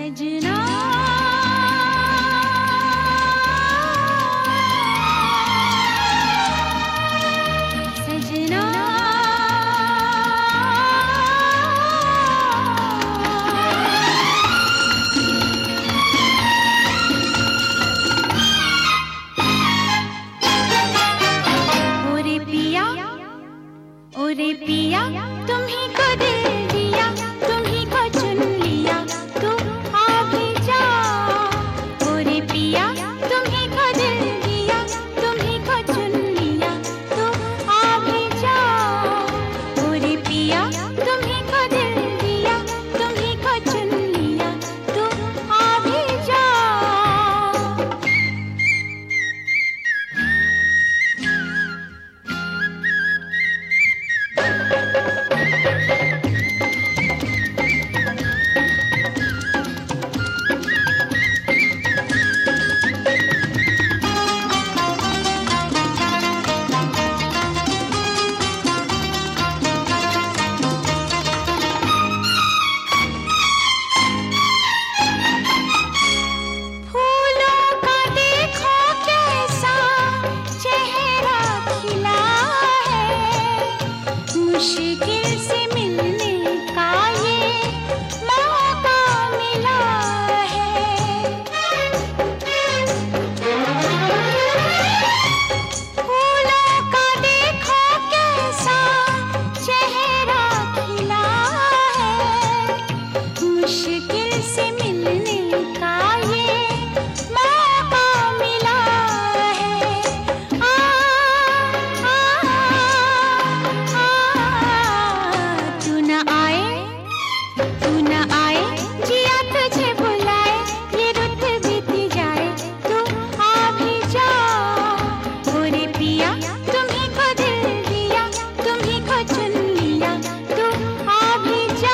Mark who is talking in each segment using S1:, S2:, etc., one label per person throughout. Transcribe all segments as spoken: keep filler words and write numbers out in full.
S1: सजना सजना ओरे पिया ओरे पिया तुम्ही को दिल दिया तुम्ही को चुन लिया तू आ भी जा। ओरे पिया तुम्ही को दिल दिया तुम्ही को चुन लिया तू आ भी जा। ओरे पिया तुम्ही को दिल दिया तुम्ही को चुन लिया तू आ भी जा। मुश्किल से मिलने का ये मौका मिला है। फूलों का देखो कैसा चेहरा खिला है। मुश्किल से मिलने का ये मौका मिला है। आ, आ, तू न आए जिया तुझे बुलाए ये रुत बीत जाए तू आ भी जा। ओरे पिया तुम्ही को दिल दिया तुम्ही को चुन लिया तू आ भी जा।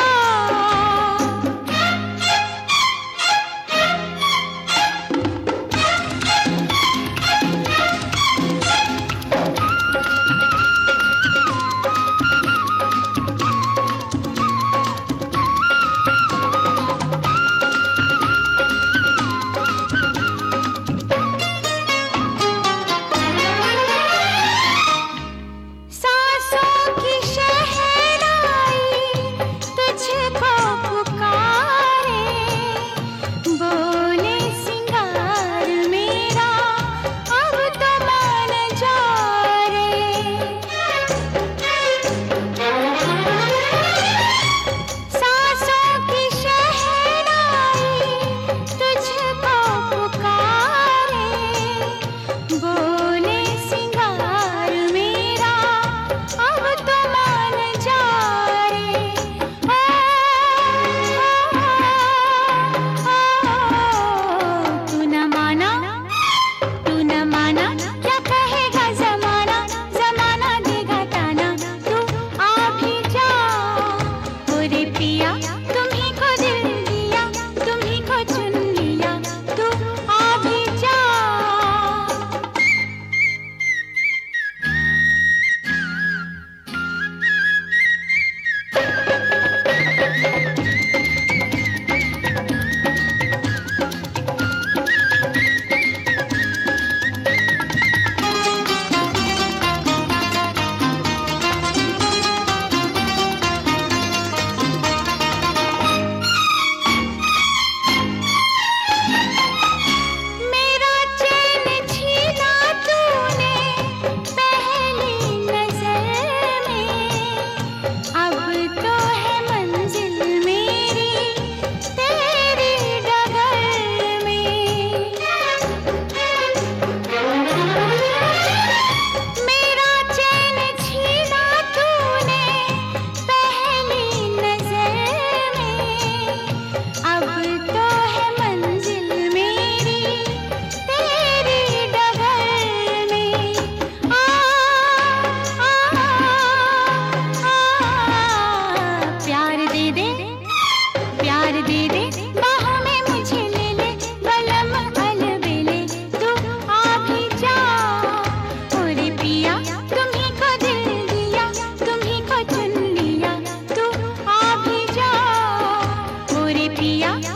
S2: पिया।